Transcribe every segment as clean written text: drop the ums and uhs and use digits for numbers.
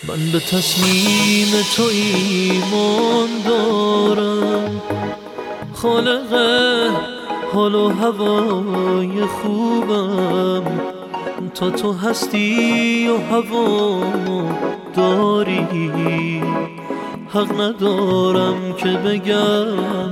من به تصمیم تو ایمان دارم، خالق حال و هوای خوبم. تا تو هستی و هوامو داری، حق ندارم که بگم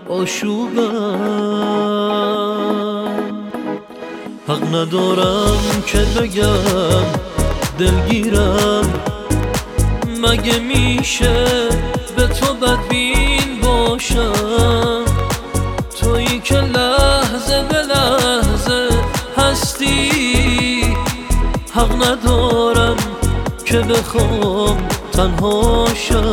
آشوبم، حق ندارم که بگم دلگیرم. مگه میشه به تو بدبین باشم؟ تویی که لحظه به لحظه هستی، حق ندارم که بخوام تنها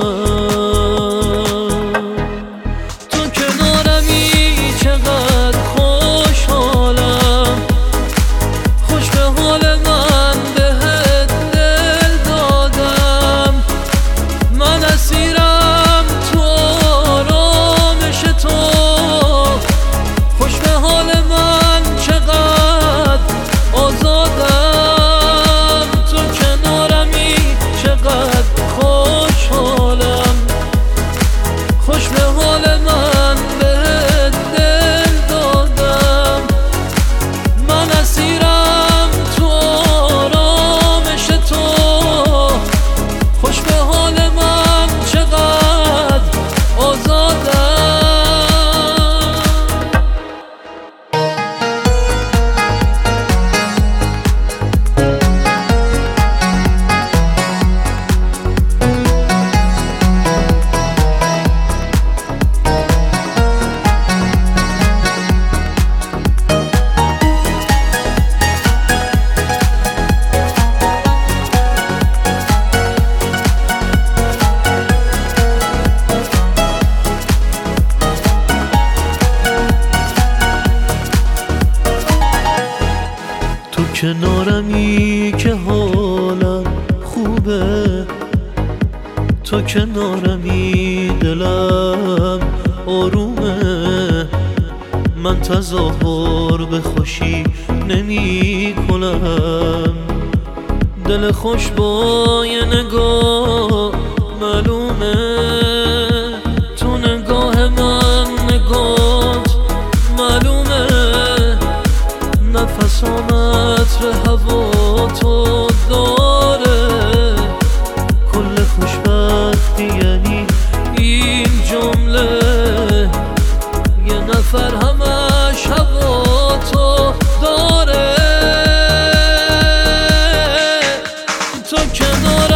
شم. تو کنارمی چقدر خوشحالم، خوش به حال من بهت دل دادم. من اسیرم تو آرامش تو، خوش به حال من چقدر آزادم. تو کنارمی چقدر خوشحالم، خوش به حال من بهت دل دادم. من اسیرم تو آرامش تو، خوش به حال من چقدر آزادم. تو کنارمی که حالم خوبه، تو کنارمی دلم آرومه. من تظاهر به خوشی نمی کنم، دل خوش با یه نگاه معلومه. تو نگاه من نگات معلومه، نفسام عطر هوا تو داره. کل خوشبختی یعنی این جمله، یه نفر همش هوا تو داره. تو کنار